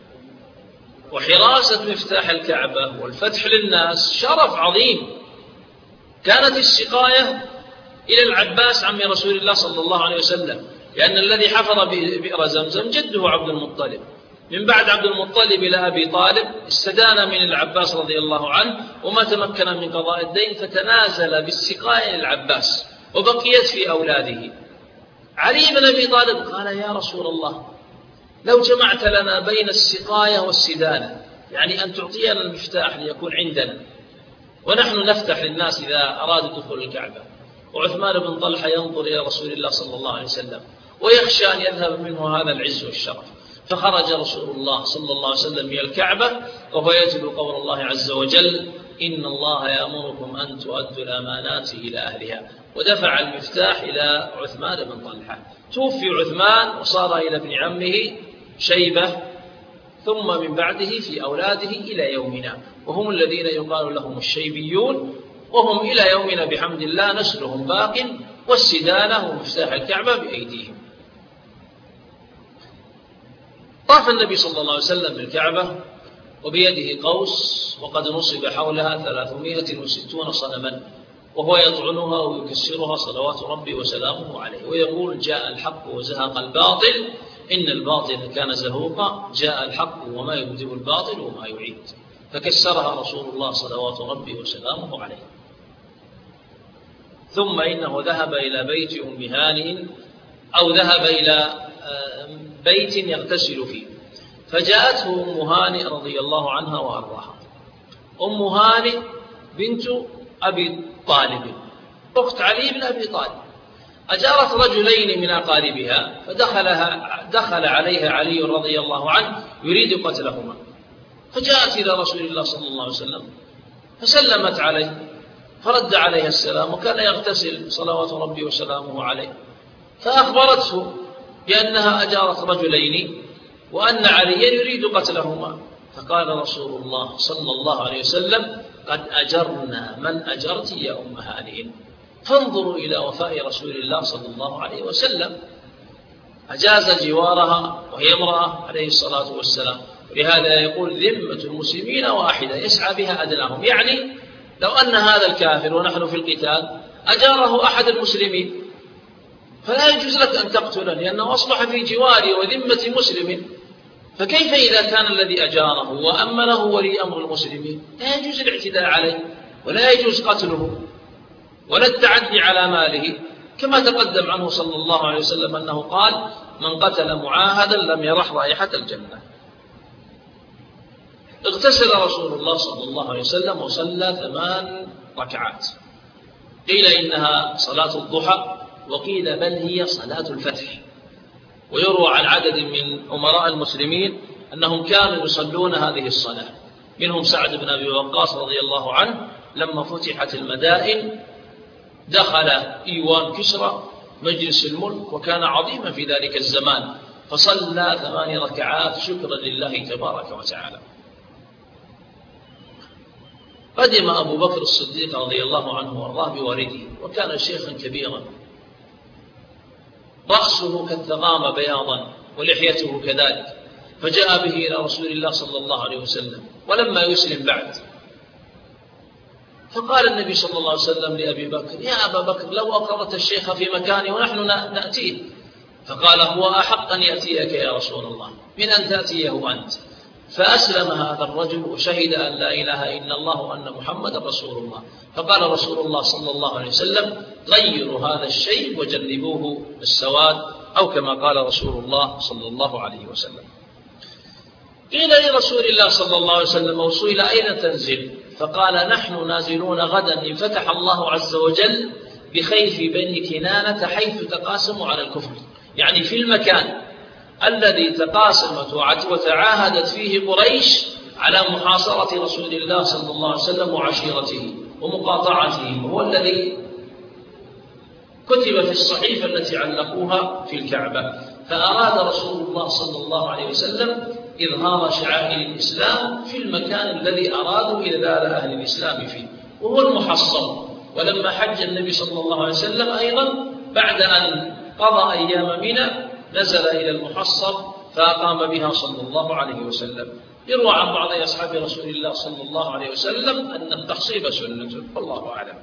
C: وحراسة مفتاح الكعبة والفتح للناس شرف عظيم. كانت السقاية إلى العباس عم رسول الله صلى الله عليه وسلم، لأن الذي حفر بئر زمزم جده عبد المطلب. من بعد عبد المطلب إلى أبي طالب استدان من العباس رضي الله عنه، وما تمكن من قضاء الدين فتنازل بالسقاية للعباس وبقيت في أولاده. علي بن أبي طالب قال يا رسول الله لو جمعت لنا بين السقاية والسدانة، يعني أن تعطينا المفتاح ليكون عندنا ونحن نفتح للناس إذا أرادوا دخول الكعبة. وعثمان بن طلحة ينظر إلى رسول الله صلى الله عليه وسلم ويخشى أن يذهب منه هذا العز والشرف، فخرج رسول الله صلى الله عليه وسلم إلى الكعبة وهو يتلو قول الله عز وجل إن الله يأمركم أن تؤدوا الأمانات إلى أهلها، ودفع المفتاح إلى عثمان بن طلحة. توفي عثمان وصار إلى ابن عمه شيبة، ثم من بعده في أولاده إلى يومنا، وهم الذين يقال لهم الشيبيون، وهم إلى يومنا بحمد الله نسلهم باق، والسدانة ومفتاح الكعبة بأيديهم. طاف النبي صلى الله عليه وسلم بالكعبة وبيده قوس، وقد نصب حولها ثلاثمائة وستون صنما، وهو يطعنها ويكسرها صلوات ربي وسلامه عليه، ويقول جاء الحق وزهق الباطل إن الباطل كان زهوقا، جاء الحق وما يبدئ الباطل وما يعيد، فكسرها رسول الله صلوات ربي وسلامه عليه. ثم إنه ذهب إلى بيت أم هانئ، أو ذهب إلى بيت يغتسل فيه، فجاءته أم هانئ رضي الله عنها وأرضاها. أم هانئ بنت أبي طالب أخت علي بن أبي طالب، أجارت رجلين من أقاربها فدخلها دخل عليها علي رضي الله عنه يريد قتلهما، فجاءت إلى رسول الله صلى الله عليه وسلم فسلمت عليه فرد عليها السلام، وكان يغتسل صلوات ربي وسلامه عليه، فأخبرته بأنها أجارت رجلين وأن عليا يريد قتلهما، فقال رسول الله صلى الله عليه وسلم: قد أجرنا من أجرت يا أم هانئ. فانظروا إلى وفاء رسول الله صلى الله عليه وسلم، أجاز جوارها وهي امرأة عليه الصلاة والسلام. ولهذا يقول: ذمة المسلمين واحدة يسعى بها أدناهم، يعني لو أن هذا الكافر ونحن في القتال أجاره أحد المسلمين فلا يجوز لك أن تقتله لأنه أصبح في جواري وذمة مسلم، فكيف إذا كان الذي أجاره وأمنه ولي أمر المسلمين؟ لا يجوز الاعتداء عليه ولا يجوز قتله ولا التعدي على ماله، كما تقدم عنه صلى الله عليه وسلم أنه قال: من قتل معاهدا لم يرح رائحة الجنة. اغتسل رسول الله صلى الله عليه وسلم وصلى ثمان ركعات، قيل إنها صلاة الضحى وقيل بل هي صلاة الفتح. ويروى عن عدد من أمراء المسلمين أنهم كانوا يصلون هذه الصلاة، منهم سعد بن أبي وقاص رضي الله عنه لما فتحت المدائن دخل إيوان كسرى مجلس الملك وكان عظيما في ذلك الزمان، فصلى ثمان ركعات شكرا لله تبارك وتعالى. قدم أبو بكر الصديق رضي الله عنه وارضاه بوالده، وكان شيخا كبيرا رأسه كالثغام بياضا ولحيته كذلك، فجاء به إلى رسول الله صلى الله عليه وسلم ولما يسلم بعد، فقال النبي صلى الله عليه وسلم لأبي بكر: يا أبا بكر لو أقرت الشيخ في مكاني ونحن نأتيه، فقال: هو أحق أن يأتيك يا رسول الله من أن تأتيه أنت. فأسلم هذا الرجل وشهد أن لا إله إلا الله وأن محمد رسول الله، فقال رسول الله صلى الله عليه وسلم: غيروا هذا الشيء وجنبوه السواد، أو كما قال رسول الله صلى الله عليه وسلم. قيل لرسول الله صلى الله عليه وسلم: وسئل أين تنزل؟ فقال: نحن نازلون غدا إن فتح الله عز وجل بخيف بني كنانة حيث تقاسموا على الكفر، يعني في المكان الذي تقاسمت وتعاهدت فيه قريش على محاصرة رسول الله صلى الله عليه وسلم وعشيرته ومقاطعته، وهو الذي كتب في الصحيفة التي علقوها في الكعبة. فأراد رسول الله صلى الله عليه وسلم إظهار شعائر الإسلام في المكان الذي أرادوا إذلال أهل الإسلام فيه، وهو المحصن. ولما حج النبي صلى الله عليه وسلم أيضا بعد أن قضى أيام منى نزل إلى المحصن فأقام بها صلى الله عليه وسلم. يروى عن بعض أصحاب رسول الله صلى الله عليه وسلم أن التخصيب سنة، والله أعلم.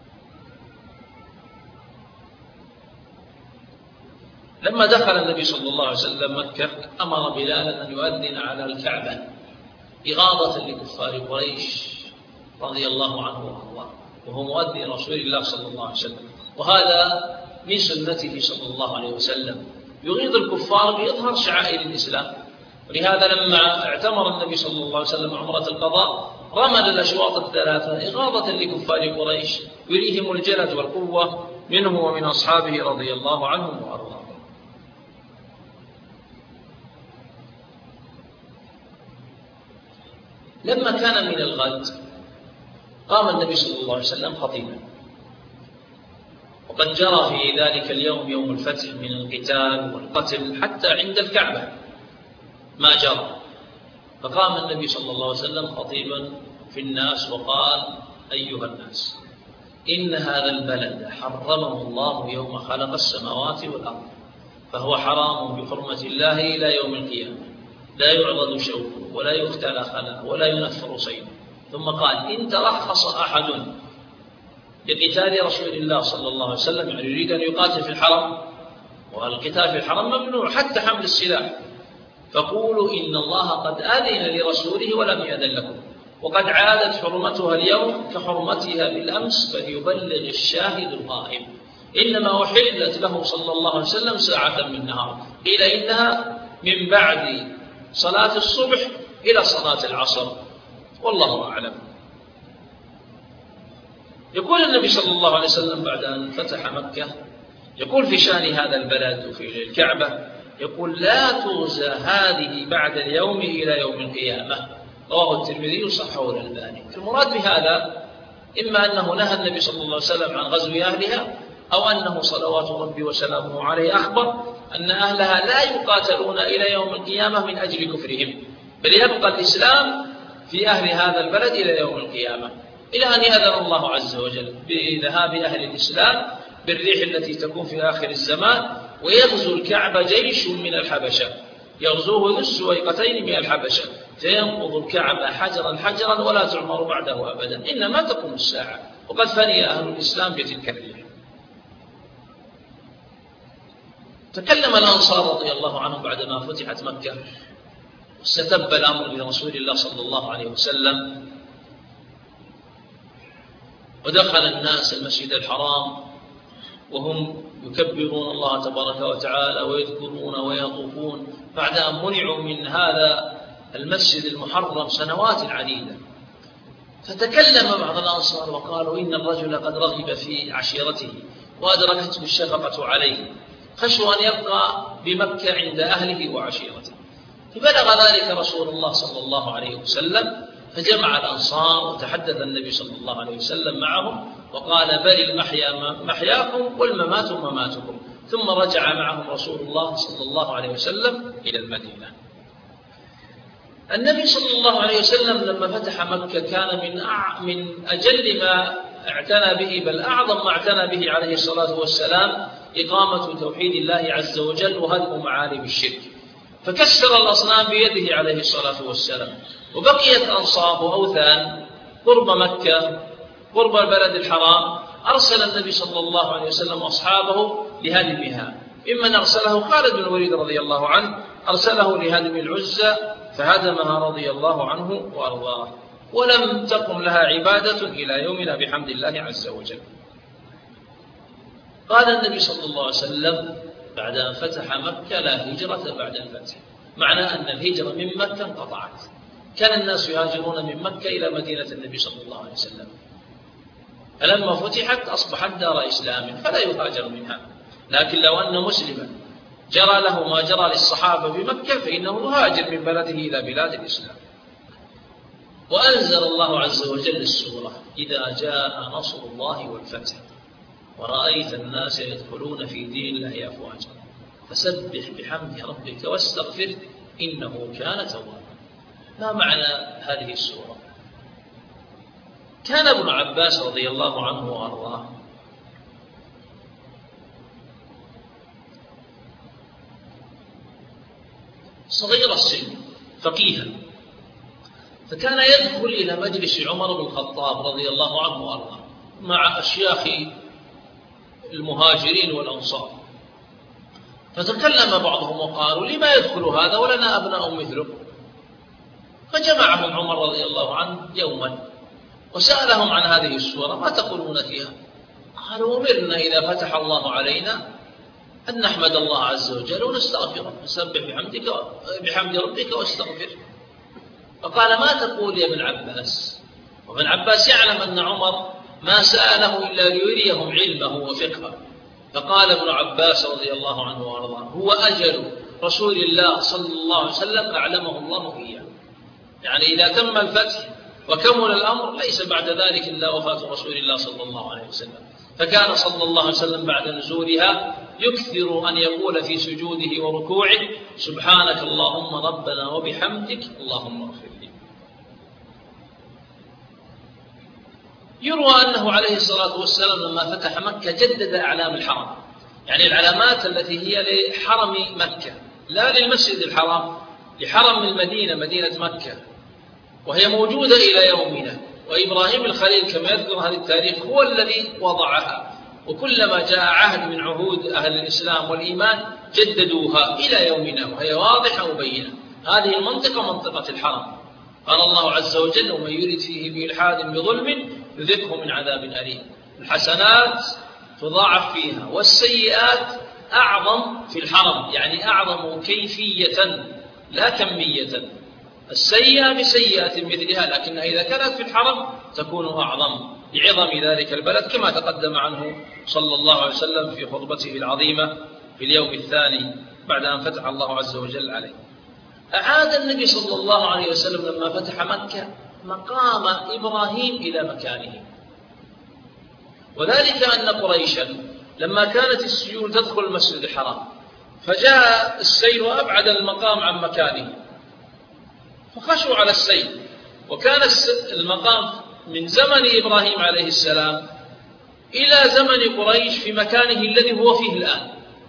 C: لما دخل النبي صلى الله عليه وسلم مكة أمر بلالا أن يؤذن على الكعبة إغاظة لكفار قريش رضي الله عنه وارضاه، وهو مؤذن رسول الله صلى الله عليه وسلم، وهذا من سنته صلى الله عليه وسلم، يغيظ الكفار بإظهار شعائر الإسلام. ولهذا لما اعتمر النبي صلى الله عليه وسلم عمرة القضاء رمل الأشواط الثلاثة إغاظة لكفار قريش يريهم الجلد والقوة منه ومن أصحابه رضي الله عنهم وأرضاهم. لما كان من الغد قام النبي صلى الله عليه وسلم خطيبا، وقد جرى في ذلك اليوم يوم الفتح من القتال والقتل حتى عند الكعبة ما جرى. فقام النبي صلى الله عليه وسلم خطيبا في الناس وقال: أيها الناس، إن هذا البلد حرمه الله يوم خلق السماوات والأرض، فهو حرام بحرمة الله إلى يوم القيامة، لا يعضد شوكه ولا يختلى خلاه ولا ينفر صيده. ثم قال: إن ترخص أحد لقتال رسول الله صلى الله عليه وسلم، يعني يريد أن يقاتل في الحرم، والقتال في الحرم ممنوع حتى حمل السلاح، فقولوا إن الله قد آذن لرسوله ولم يأذن لكم، وقد عادت حرمتها اليوم كحرمتها بالأمس، فليبلغ الشاهد الغائب. إنما أحلت له صلى الله عليه وسلم ساعة من نهار، قيل إنها من بعد صلاة الصبح إلى صلاة العصر، والله أعلم. يقول النبي صلى الله عليه وسلم بعد أن فتح مكة، يقول في شأن هذا البلد وفي الكعبة، يقول: لا تغزى هذه بعد اليوم إلى يوم القيامة. رواه الترمذي وصححه الألباني. المراد بهذا إما أنه نهى النبي صلى الله عليه وسلم عن غزو أهلها، أو أنه صلوات ربي وسلامه عليه أخبر أن أهلها لا يقاتلون إلى يوم القيامة من أجل كفرهم، بل يبقى الإسلام في أهل هذا البلد إلى يوم القيامة، إلى أن يأذن الله عز وجل بذهاب أهل الإسلام بالريح التي تكون في آخر الزمان، ويغزو الكعبة جيش من الحبشة، يغزوه ذو السويقتين من الحبشة، فينقض الكعبة حجرا حجرا ولا تعمر بعده أبدا، إنما تقوم الساعة، وقد فني أهل الإسلام بتلك الريح. تكلم الأنصار رضي الله عنهم بعدما فتحت مكة، واستتب الأمر لرسول الله صلى الله عليه وسلم، ودخل الناس المسجد الحرام وهم يكبرون الله تبارك وتعالى ويذكرون ويطوفون بعد أن منعوا من هذا المسجد المحرم سنوات عديدة. فتكلم بعض الأنصار وقالوا: إن الرجل قد رغب في عشيرته وأدركته الشفقة عليه، خشوا أن يبقى بمكة عند أهله وعشيرته. فبلغ ذلك رسول الله صلى الله عليه وسلم، فجمع الأنصار وتحدث النبي صلى الله عليه وسلم معهم وقال: بل المحيا محياكم والممات مماتكم. ثم رجع معهم رسول الله صلى الله عليه وسلم إلى المدينة. النبي صلى الله عليه وسلم لما فتح مكة كان من من أجل ما اعتنى به، بل أعظم ما اعتنى به عليه الصلاة والسلام، إقامة توحيد الله عز وجل وهدم معالم الشرك، فكسر الأصنام بيده عليه الصلاة والسلام، وبقيت أنصاب وأوثان قرب مكة قرب البلد الحرام. أرسل النبي صلى الله عليه وسلم أصحابه لهدمها، ممن أرسله خالد بن الوليد رضي الله عنه، أرسله لهدم العزى فهدمها رضي الله عنه وأرضاه، ولم تقم لها عبادة إلى يومنا بحمد الله عز وجل. قال النبي صلى الله عليه وسلم بعد أن فتح مكة: لا هجرة بعد الفتح، معنى أن الهجرة من مكة انقطعت. كان الناس يهاجرون من مكة إلى مدينة النبي صلى الله عليه وسلم، فلما فتحت أصبحت دار إسلام فلا يهاجر منها. لكن لو أن مسلما جرى له ما جرى للصحابة بمكة فإنه يهاجر من بلده إلى بلاد الإسلام. وأنزل الله عز وجل السورة: إذا جاء نصر الله والفتح ورأيت الناس يدخلون في دين الله أفواجا فسبح بحمد ربك واستغفره إنه كان توابا. ما معنى هذه السورة؟ كان ابن عباس رضي الله عنه وأرضاه صغير السن فقيها، فكان يدخل إلى مجلس عمر بن الخطاب رضي الله عنه وأرضاه مع أشياخ المهاجرين والأنصار، فتكلم بعضهم وقالوا: لما يدخل هذا ولنا أبناء مثله؟ فجمعهم عمر رضي الله عنه يوما وسألهم عن هذه السورة: ما تقولون فيها؟ قالوا: أمرنا إذا فتح الله علينا أن نحمد الله عز وجل ونستغفره، نسبح بحمدك بحمد ربك واستغفره. فقال: ما تقول يا ابن عباس؟ وابن عباس يعلم أن عمر ما سأله إلا ليريهم علمه وفقهه. فقال ابن عباس رضي الله عنه وارضاه: هو أجل رسول الله صلى الله عليه وسلم أعلمه الله إياه. يعني إذا تم الفتح وكمل الأمر ليس بعد ذلك إلا وفاة رسول الله صلى الله عليه وسلم. فكان صلى الله عليه وسلم بعد نزولها يكثر أن يقول في سجوده وركوعه: سبحانك اللهم ربنا وبحمدك اللهم اغفر لي. يروى أنه عليه الصلاة والسلام لما فتح مكة جدد أعلام الحرم، يعني العلامات التي هي لحرم مكة لا للمسجد الحرام، لحرم المدينة مدينة مكة، وهي موجودة إلى يومنا. وإبراهيم الخليل كما يذكر هذا التاريخ هو الذي وضعها، وكلما جاء عهد من عهود أهل الإسلام والإيمان جددوها إلى يومنا، وهي واضحة وبينة. هذه المنطقة منطقة الحرم. قال الله عز وجل: ومن يرد فيه بإلحاد بظلم يذقه من عذاب أليم. الحسنات تضاعف فيها، والسيئات أعظم في الحرم، يعني أعظم كيفية لا كمية. السيئة بسيئة مثلها، لكنها إذا كانت في الحرم تكون أعظم لعظم ذلك البلد، كما تقدم عنه صلى الله عليه وسلم في خطبته العظيمة في اليوم الثاني بعد أن فتح الله عز وجل عليه. أعاد النبي صلى الله عليه وسلم لما فتح مكة مقام إبراهيم إلى مكانه، وذلك أن قريشا لما كانت السيول تدخل المسجد الحرام فجاء السيل وأبعد المقام عن مكانه فخشوا على السيل، وكان المقام من زمن إبراهيم عليه السلام إلى زمن قريش في مكانه الذي هو فيه الآن،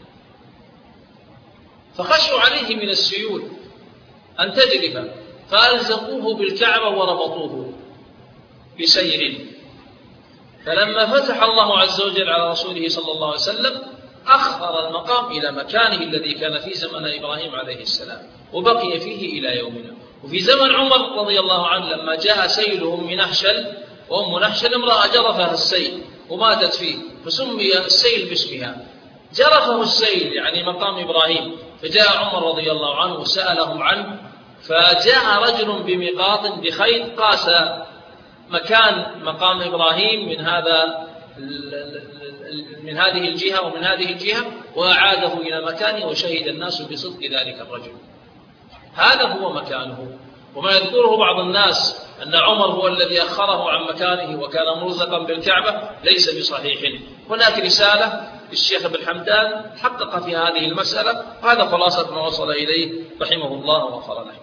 C: فخشوا عليه من السيول أن تجرف فألزقوه بالكعبة وربطوه بسير. فلما فتح الله عز وجل على رسوله صلى الله عليه وسلم أخر المقام إلى مكانه الذي كان في زمن إبراهيم عليه السلام وبقي فيه إلى يومنا. وفي زمن عمر رضي الله عنه لما جاء سيل أم نحشل، وأم نحشل امرأة جرفها السيل وماتت فيه فسمي السيل باسمها، جرفه السيل يعني مقام إبراهيم، فجاء عمر رضي الله عنه وسألهم عنه، فجاء رجل بمقاط بخيط قاس مكان مقام إبراهيم من هذا من هذه الجهة ومن هذه الجهة وأعاده إلى مكانه، وشهد الناس بصدق ذلك الرجل. هذا هو مكانه. وما يذكره بعض الناس أن عمر هو الذي أخره عن مكانه وكان مرزقا بالكعبة ليس بصحيح. هناك رسالة للشيخ ابن حمدان حقق في هذه المسألة، هذا خلاصة ما وصل إليه رحمه الله وغفر له.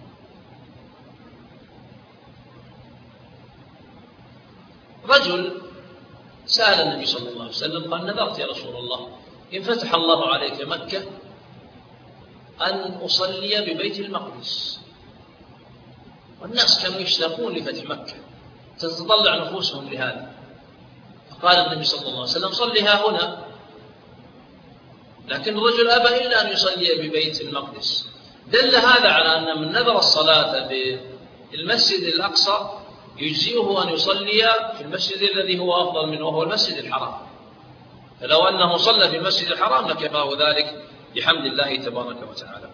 C: رجل سأل النبي صلى الله عليه وسلم قال: نذرت يا رسول الله إن فتح الله عليك مكة أن أصلي ببيت المقدس، والناس كانوا يشتاقون لفتح مكة، تتطلع نفوسهم لهذا. فقال النبي صلى الله عليه وسلم: صلها هنا. لكن الرجل أبى إلا أن يصلي ببيت المقدس. دل هذا على أن من نذر الصلاة بالمسجد الأقصى يجزئه أن يصلي في المسجد الذي هو أفضل منه وهو المسجد الحرام، فلو أنه صلى في المسجد الحرام لكفاه ذلك بحمد الله تبارك وتعالى.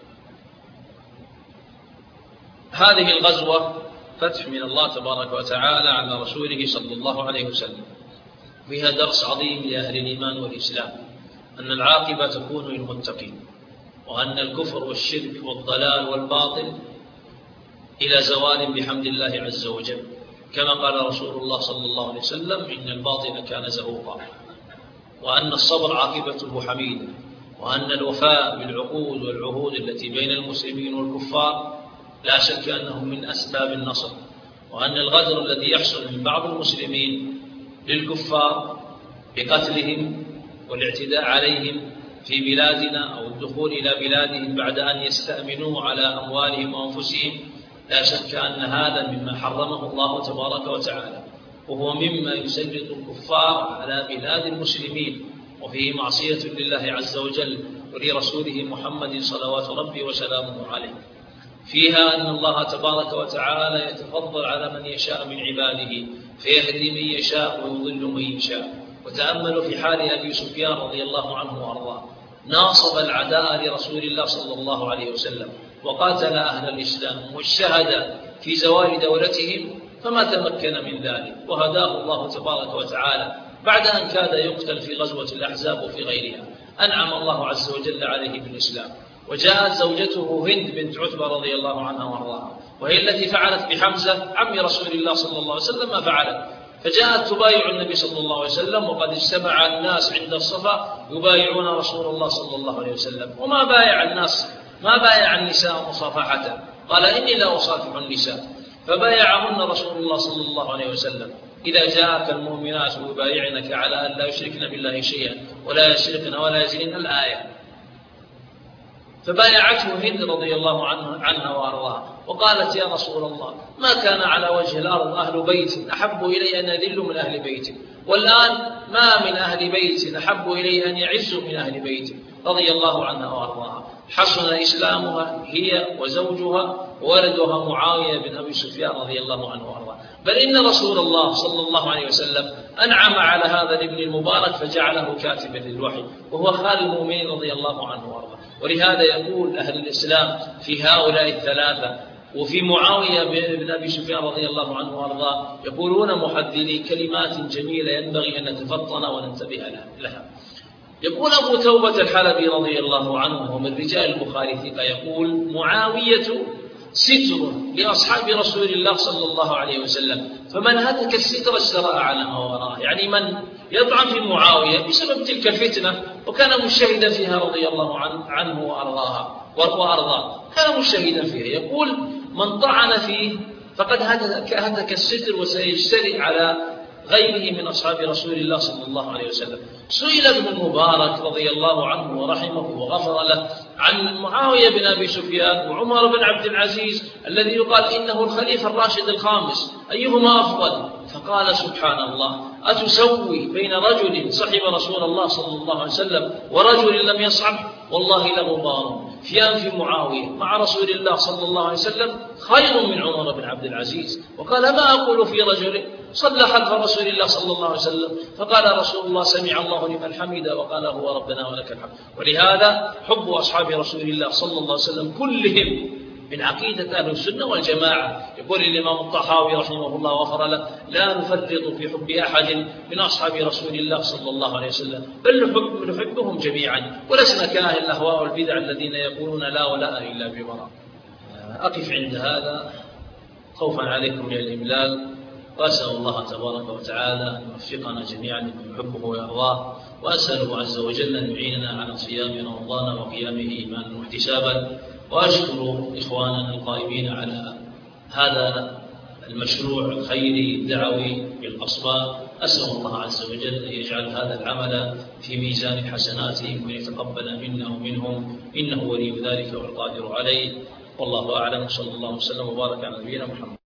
C: هذه الغزوة فتح من الله تبارك وتعالى على رسوله صلى الله عليه وسلم، فيها درس عظيم لأهل الإيمان والإسلام، أن العاقبة تكون للمتقين، وأن الكفر والشرك والضلال والباطل إلى زوال بحمد الله عز وجل، كما قال رسول الله صلى الله عليه وسلم: إن الباطل كان زهوقا، وأن الصبر عاقبته حميدة، وأن الوفاء بالعقود والعهود التي بين المسلمين والكفار لا شك أنه من أسباب النصر، وأن الغدر الذي يحصل من بعض المسلمين للكفار بقتلهم والاعتداء عليهم في بلادنا أو الدخول إلى بلادهم بعد أن يستأمنوا على أموالهم وأنفسهم، لا شك أن هذا مما حرمه الله تبارك وتعالى، وهو مما يسلط الكفار على بلاد المسلمين، وفيه معصية لله عز وجل ولرسوله محمد صلوات ربي وسلامه عليه. فيها أن الله تبارك وتعالى يتفضل على من يشاء من عباده فيهدي من يشاء ويضل من يشاء. وتأملوا في حال أبي سفيان رضي الله عنه وأرضاه، ناصب العداء لرسول الله صلى الله عليه وسلم وقاتل أهل الإسلام واجتهد في زوال دولتهم فما تمكن من ذلك، وهداه الله تبارك وتعالى بعد أن كاد يقتل في غزوة الأحزاب وفي غيرها. أنعم الله عز وجل عليه بالإسلام. وجاءت زوجته هند بنت عتبة رضي الله عنها وارضاها، وهي التي فعلت بحمزة عم رسول الله صلى الله عليه وسلم ما فعلت، فجاءت تبايع النبي صلى الله عليه وسلم، وقد اجتمع الناس عند الصفا يبايعون رسول الله صلى الله عليه وسلم، وما بايع الناس ما بايع النساء مصافحة، قال: إني لا أصافح النساء، فبايعهن رسول الله صلى الله عليه وسلم: إذا جاءك المؤمنات يبايعنك على أن لا يشركن بالله شيئا ولا يسرقن ولا يزنين، الآية. فبايعته هند رضي الله عنها وأرضاها وقالت: يا رسول الله، ما كان على وجه الأرض أهل بيت أحب إلي أن يذلوا من أهل بيتي، والآن ما من أهل بيت أحب إلي أن يعزوا من أهل بيتي، رضي الله عنها وأرضاها. حسن إسلامها هي وزوجها وولدها معاوية بن أبي سفيان رضي الله عنه وأرضاه. بل إن رسول الله صلى الله عليه وسلم أنعم على هذا الابن المبارك فجعله كاتبا للوحي، وهو خال المؤمنين رضي الله عنه وأرضاه. ولهذا يقول أهل الإسلام في هؤلاء الثلاثة وفي معاوية بن أبي سفيان رضي الله عنه وأرضاه يقولون محذري كلمات جميلة ينبغي أن نتفطن وننتبه لها. يقول أبو توبة الحلبي رضي الله عنه ومن رجال البخاري ثقة يقول معاوية ستر لأصحاب رسول الله صلى الله عليه وسلم، فمن هتك الستر اشترى على ما وراءه، يعني من يطعن في معاوية بسبب تلك الفتنة وكان مشهدا فيها رضي الله عنه وأرضاها وأرضاه، كان مشهدا فيها، يقول من طعن فيه فقد هتك الستر وسيجترئ على غيره من أصحاب رسول الله صلى الله عليه وسلم. سئل ابن المبارك رضي الله عنه ورحمه وغفر له عن معاوية بن أبي سفيان وعمر بن عبد العزيز الذي يقال إنه الخليفة الراشد الخامس أيهما أفضل؟ فقال سبحان الله أتسوي بين رجل صحب رسول الله صلى الله عليه وسلم ورجل لم يصحب؟ والله لغبار في أنف معاوية مع رسول الله صلى الله عليه وسلم خير من عمر بن عبد العزيز. وقال ما أقول في رجل صلى خلف رسول الله صلى الله عليه وسلم فقال رسول الله سمع الله لمن حمده وقال هو ربنا ولك الحمد. ولهذا حب أصحاب رسول الله صلى الله عليه وسلم كلهم من عقيدة أهل السنة والجماعة. يقول الإمام الطحاوي رحمه الله وغفر له لا نفرط في حب أحد من أصحاب رسول الله صلى الله عليه وسلم بل نحب نحبهم جميعا ولسنا كاهل الأهواء والبدع الذين يقولون لا ولا إلا ببراء. أقف عند هذا خوفا عليكم من الإملال، وأسأل الله تبارك وتعالى أن يوفقنا جميعا لما يحبه ويرضاه، وأسأله عز وجل أن يعيننا على صيام رمضان وقيامه إيمانا واحتسابا. وأشكر إخواننا القائمين على هذا المشروع الخيري الدعوي بالأصباء. أسأل الله عز وجل أن يجعل هذا العمل في ميزان حسناتهم وأن يتقبل منا ومنهم إنه ولي ذلك والقادر عليه. والله أعلم. صلى الله وسلم وبارك على نبينا محمد.